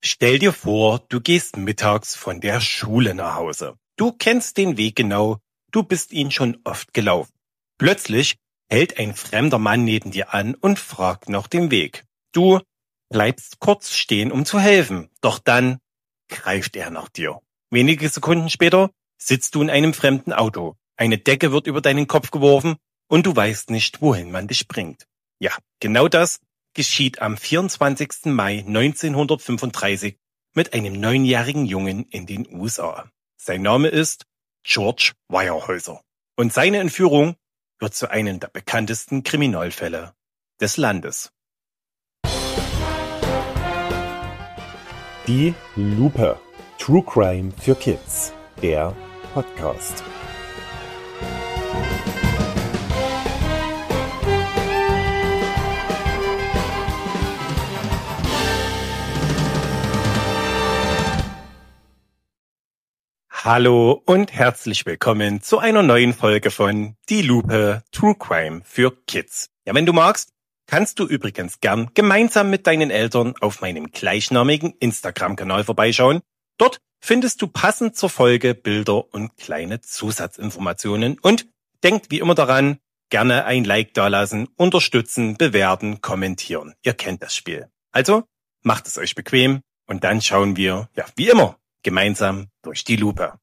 Stell dir vor, du gehst mittags von der Schule nach Hause. Du kennst den Weg genau, du bist ihn schon oft gelaufen. Plötzlich hält ein fremder Mann neben dir an und fragt nach dem Weg. Du bleibst kurz stehen, um zu helfen, doch dann greift er nach dir. Wenige Sekunden später sitzt du in einem fremden Auto. Eine Decke wird über deinen Kopf geworfen und du weißt nicht, wohin man dich bringt. Ja, genau das geschieht am 24. Mai 1935 mit einem 9-jährigen Jungen in den USA. Sein Name ist George Weyerhaeuser und seine Entführung wird zu einem der bekanntesten Kriminalfälle des Landes. Die Lupe. True Crime für Kids. Der Podcast. Hallo und herzlich willkommen zu einer neuen Folge von Die Lupe True Crime für Kids. Ja, wenn du magst, kannst du übrigens gern gemeinsam mit deinen Eltern auf meinem gleichnamigen Instagram-Kanal vorbeischauen. Dort findest du passend zur Folge Bilder und kleine Zusatzinformationen. Und denkt wie immer daran, gerne ein Like dalassen, unterstützen, bewerten, kommentieren. Ihr kennt das Spiel. Also macht es euch bequem und dann schauen wir, ja wie immer, gemeinsam durch die Lupe.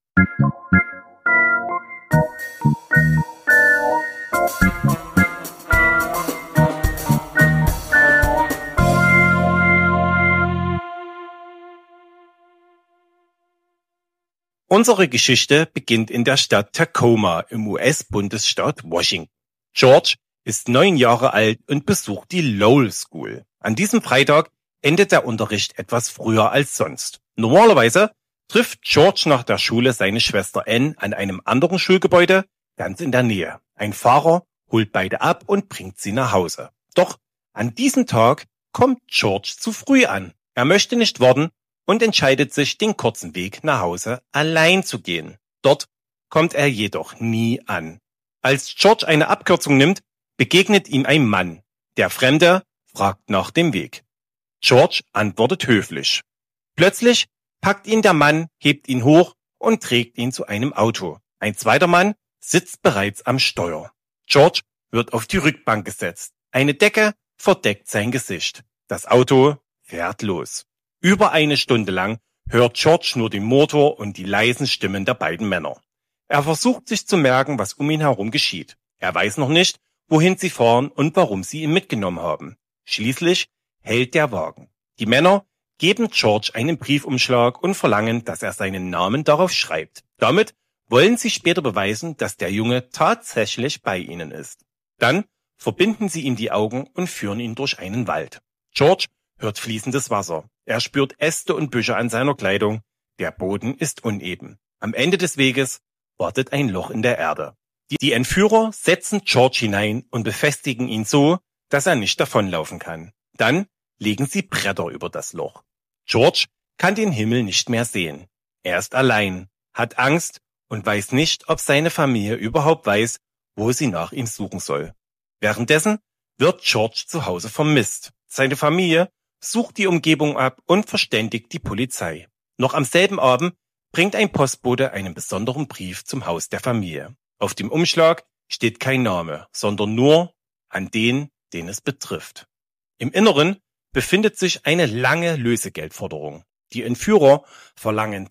Unsere Geschichte beginnt in der Stadt Tacoma im US-Bundesstaat Washington. George ist 9 Jahre alt und besucht die Lowell School. An diesem Freitag endet der Unterricht etwas früher als sonst. Normalerweise trifft George nach der Schule seine Schwester Ann an einem anderen Schulgebäude ganz in der Nähe. Ein Fahrer holt beide ab und bringt sie nach Hause. Doch an diesem Tag kommt George zu früh an. Er möchte nicht warten und entscheidet sich, den kurzen Weg nach Hause allein zu gehen. Dort kommt er jedoch nie an. Als George eine Abkürzung nimmt, begegnet ihm ein Mann. Der Fremde fragt nach dem Weg. George antwortet höflich. Plötzlich packt ihn der Mann, hebt ihn hoch und trägt ihn zu einem Auto. Ein zweiter Mann sitzt bereits am Steuer. George wird auf die Rückbank gesetzt. Eine Decke verdeckt sein Gesicht. Das Auto fährt los. Über eine Stunde lang hört George nur den Motor und die leisen Stimmen der beiden Männer. Er versucht sich zu merken, was um ihn herum geschieht. Er weiß noch nicht, wohin sie fahren und warum sie ihn mitgenommen haben. Schließlich hält der Wagen. Die Männer geben George einen Briefumschlag und verlangen, dass er seinen Namen darauf schreibt. Damit wollen sie später beweisen, dass der Junge tatsächlich bei ihnen ist. Dann verbinden sie ihm die Augen und führen ihn durch einen Wald. George hört fließendes Wasser. Er spürt Äste und Büsche an seiner Kleidung. Der Boden ist uneben. Am Ende des Weges wartet ein Loch in der Erde. Die Entführer setzen George hinein und befestigen ihn so, dass er nicht davonlaufen kann. Dann legen sie Bretter über das Loch. George kann den Himmel nicht mehr sehen. Er ist allein, hat Angst und weiß nicht, ob seine Familie überhaupt weiß, wo sie nach ihm suchen soll. Währenddessen wird George zu Hause vermisst. Seine Familie sucht die Umgebung ab und verständigt die Polizei. Noch am selben Abend bringt ein Postbote einen besonderen Brief zum Haus der Familie. Auf dem Umschlag steht kein Name, sondern nur an den es betrifft. Im Inneren befindet sich eine lange Lösegeldforderung. Die Entführer verlangen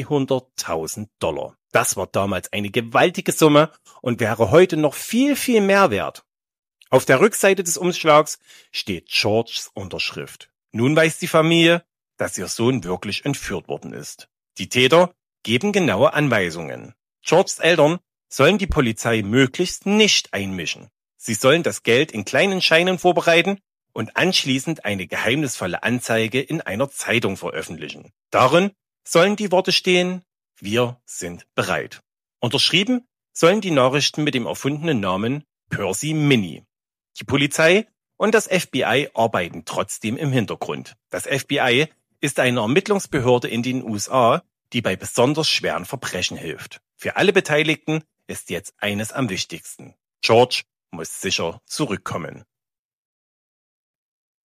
$200.000. Das war damals eine gewaltige Summe und wäre heute noch viel, viel mehr wert. Auf der Rückseite des Umschlags steht Georges Unterschrift. Nun weiß die Familie, dass ihr Sohn wirklich entführt worden ist. Die Täter geben genaue Anweisungen. Georges Eltern sollen die Polizei möglichst nicht einmischen. Sie sollen das Geld in kleinen Scheinen vorbereiten und anschließend eine geheimnisvolle Anzeige in einer Zeitung veröffentlichen. Darin sollen die Worte stehen: Wir sind bereit. Unterschrieben sollen die Nachrichten mit dem erfundenen Namen Percy Minnie. Die Polizei und das FBI arbeiten trotzdem im Hintergrund. Das FBI ist eine Ermittlungsbehörde in den USA, die bei besonders schweren Verbrechen hilft. Für alle Beteiligten ist jetzt eines am wichtigsten: George muss sicher zurückkommen.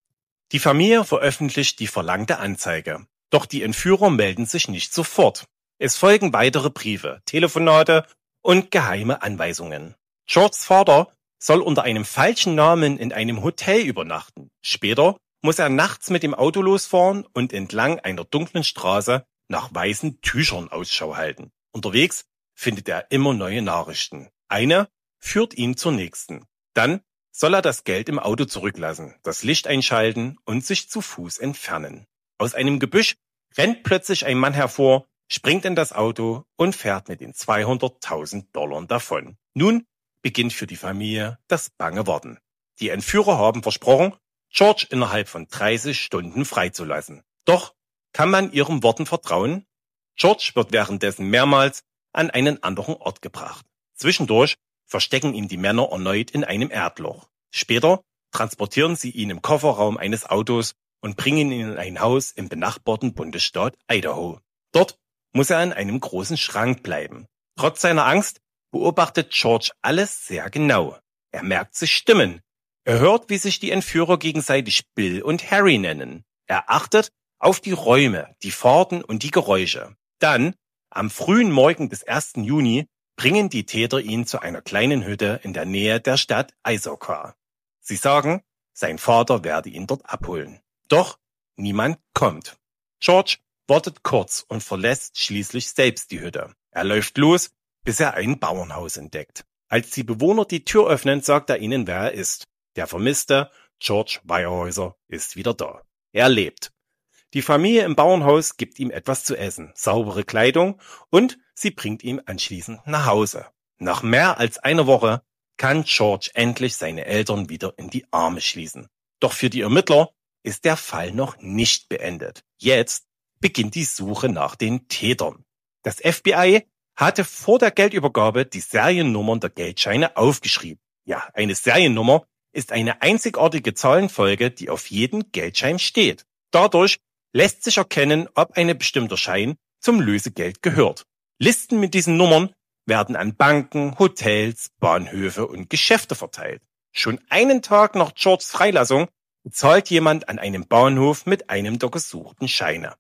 Die Familie veröffentlicht die verlangte Anzeige. Doch die Entführer melden sich nicht sofort. Es folgen weitere Briefe, Telefonate und geheime Anweisungen. Georges Vater soll unter einem falschen Namen in einem Hotel übernachten. Später muss er nachts mit dem Auto losfahren und entlang einer dunklen Straße nach weißen Tüchern Ausschau halten. Unterwegs findet er immer neue Nachrichten. Eine führt ihn zur nächsten. Dann soll er das Geld im Auto zurücklassen, das Licht einschalten und sich zu Fuß entfernen. Aus einem Gebüsch rennt plötzlich ein Mann hervor, springt in das Auto und fährt mit den $200.000 davon. Nun beginnt für die Familie das bange Warten. Die Entführer haben versprochen, George innerhalb von 30 Stunden freizulassen. Doch kann man ihren Worten vertrauen? George wird währenddessen mehrmals an einen anderen Ort gebracht. Zwischendurch verstecken ihn die Männer erneut in einem Erdloch. Später transportieren sie ihn im Kofferraum eines Autos und bringen ihn in ein Haus im benachbarten Bundesstaat Idaho. Dort muss er in einem großen Schrank bleiben. Trotz seiner Angst beobachtet George alles sehr genau. Er merkt sich Stimmen. Er hört, wie sich die Entführer gegenseitig Bill und Harry nennen. Er achtet auf die Räume, die Fahrten und die Geräusche. Dann, am frühen Morgen des 1. Juni, bringen die Täter ihn zu einer kleinen Hütte in der Nähe der Stadt Issaquah. Sie sagen, sein Vater werde ihn dort abholen. Doch niemand kommt. George wartet kurz und verlässt schließlich selbst die Hütte. Er läuft los, bis er ein Bauernhaus entdeckt. Als die Bewohner die Tür öffnen, sagt er ihnen, wer er ist. Der vermisste George Weyerhaeuser ist wieder da. Er lebt. Die Familie im Bauernhaus gibt ihm etwas zu essen, saubere Kleidung und sie bringt ihn anschließend nach Hause. Nach mehr als einer Woche kann George endlich seine Eltern wieder in die Arme schließen. Doch für die Ermittler ist der Fall noch nicht beendet. Jetzt beginnt die Suche nach den Tätern. Das FBI hatte vor der Geldübergabe die Seriennummern der Geldscheine aufgeschrieben. Ja, eine Seriennummer ist eine einzigartige Zahlenfolge, die auf jedem Geldschein steht. Dadurch lässt sich erkennen, ob ein bestimmter Schein zum Lösegeld gehört. Listen mit diesen Nummern werden an Banken, Hotels, Bahnhöfe und Geschäfte verteilt. Schon einen Tag nach Georges Freilassung bezahlt jemand an einem Bahnhof mit einem der gesuchten Scheine.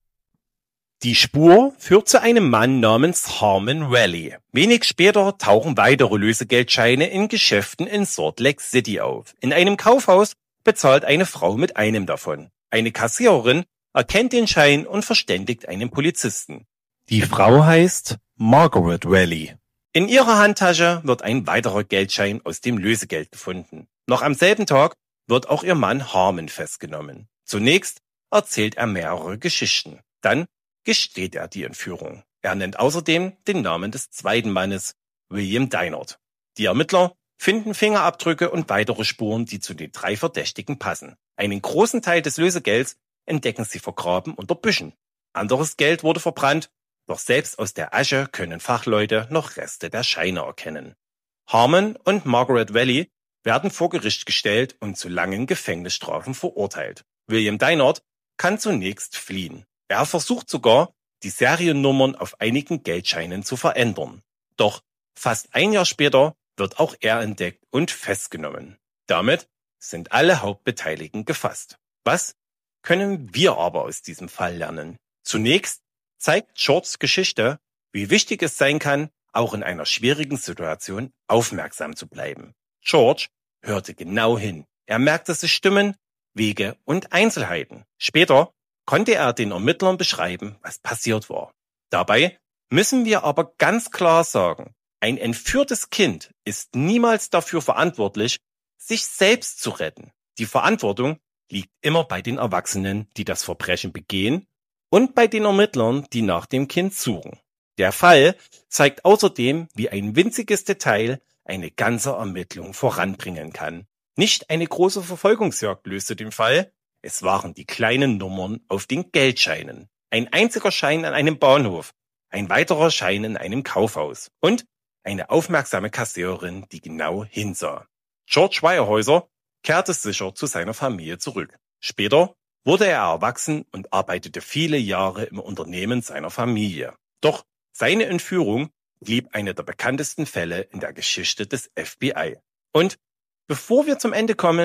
Die Spur führt zu einem Mann namens Harmon Valley. Wenig später tauchen weitere Lösegeldscheine in Geschäften in Salt Lake City auf. In einem Kaufhaus bezahlt eine Frau mit einem davon. Eine Kassiererin erkennt den Schein und verständigt einen Polizisten. Die Frau heißt Margaret Valley. In ihrer Handtasche wird ein weiterer Geldschein aus dem Lösegeld gefunden. Noch am selben Tag wird auch ihr Mann Harmon festgenommen. Zunächst erzählt er mehrere Geschichten. Dann gesteht er die Entführung. Er nennt außerdem den Namen des zweiten Mannes, William Deinert. Die Ermittler finden Fingerabdrücke und weitere Spuren, die zu den 3 Verdächtigen passen. Einen großen Teil des Lösegelds entdecken sie vergraben unter Büschen. Anderes Geld wurde verbrannt, doch selbst aus der Asche können Fachleute noch Reste der Scheine erkennen. Harmon und Margaret Valley werden vor Gericht gestellt und zu langen Gefängnisstrafen verurteilt. William Deinert kann zunächst fliehen. Er versucht sogar, die Seriennummern auf einigen Geldscheinen zu verändern. Doch fast ein Jahr später wird auch er entdeckt und festgenommen. Damit sind alle Hauptbeteiligten gefasst. Was können wir aber aus diesem Fall lernen? Zunächst zeigt Georges Geschichte, wie wichtig es sein kann, auch in einer schwierigen Situation aufmerksam zu bleiben. George hörte genau hin. Er merkte sich Stimmen, Wege und Einzelheiten. Später konnte er den Ermittlern beschreiben, was passiert war. Dabei müssen wir aber ganz klar sagen, ein entführtes Kind ist niemals dafür verantwortlich, sich selbst zu retten. Die Verantwortung liegt immer bei den Erwachsenen, die das Verbrechen begehen, und bei den Ermittlern, die nach dem Kind suchen. Der Fall zeigt außerdem, wie ein winziges Detail eine ganze Ermittlung voranbringen kann. Nicht eine große Verfolgungsjagd löste den Fall, es waren die kleinen Nummern auf den Geldscheinen. Ein einziger Schein an einem Bahnhof, ein weiterer Schein in einem Kaufhaus und eine aufmerksame Kassiererin, die genau hinsah. George Weyerhaeuser kehrte sicher zu seiner Familie zurück. Später wurde er erwachsen und arbeitete viele Jahre im Unternehmen seiner Familie. Doch seine Entführung blieb eine der bekanntesten Fälle in der Geschichte des FBI. Und bevor wir zum Ende kommen,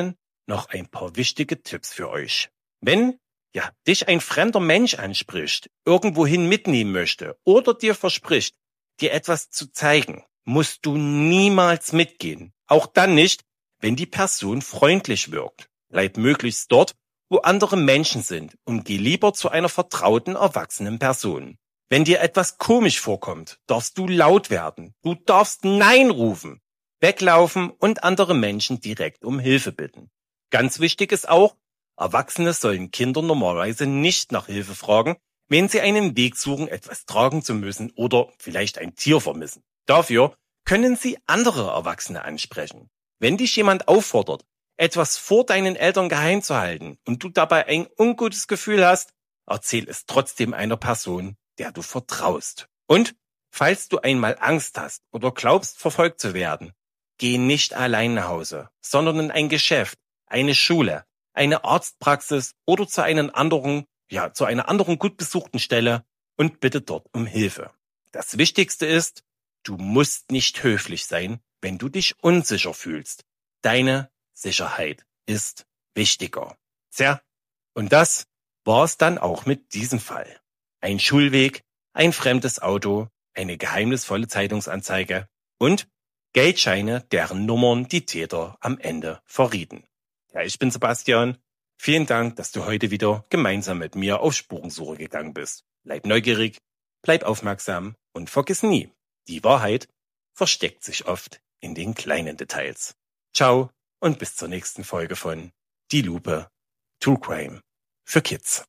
noch ein paar wichtige Tipps für euch. Wenn dich ein fremder Mensch anspricht, irgendwohin mitnehmen möchte oder dir verspricht, dir etwas zu zeigen, musst du niemals mitgehen. Auch dann nicht, wenn die Person freundlich wirkt. Bleib möglichst dort, wo andere Menschen sind und geh lieber zu einer vertrauten, erwachsenen Person. Wenn dir etwas komisch vorkommt, darfst du laut werden. Du darfst Nein rufen, weglaufen und andere Menschen direkt um Hilfe bitten. Ganz wichtig ist auch, Erwachsene sollen Kinder normalerweise nicht nach Hilfe fragen, wenn sie einen Weg suchen, etwas tragen zu müssen oder vielleicht ein Tier vermissen. Dafür können sie andere Erwachsene ansprechen. Wenn dich jemand auffordert, etwas vor deinen Eltern geheim zu halten und du dabei ein ungutes Gefühl hast, erzähl es trotzdem einer Person, der du vertraust. Und falls du einmal Angst hast oder glaubst, verfolgt zu werden, geh nicht allein nach Hause, sondern in ein Geschäft, eine Schule, eine Arztpraxis oder zu einer anderen gut besuchten Stelle und bitte dort um Hilfe. Das Wichtigste ist, du musst nicht höflich sein, wenn du dich unsicher fühlst. Deine Sicherheit ist wichtiger. Tja, und das war's dann auch mit diesem Fall. Ein Schulweg, ein fremdes Auto, eine geheimnisvolle Zeitungsanzeige und Geldscheine, deren Nummern die Täter am Ende verrieten. Ja, ich bin Sebastian. Vielen Dank, dass du heute wieder gemeinsam mit mir auf Spurensuche gegangen bist. Bleib neugierig, bleib aufmerksam und vergiss nie, die Wahrheit versteckt sich oft in den kleinen Details. Ciao und bis zur nächsten Folge von Die Lupe, True Crime für Kids.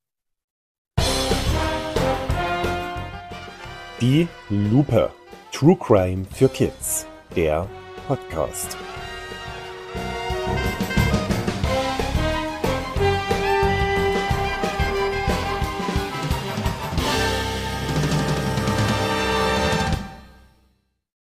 Die Lupe, True Crime für Kids, der Podcast.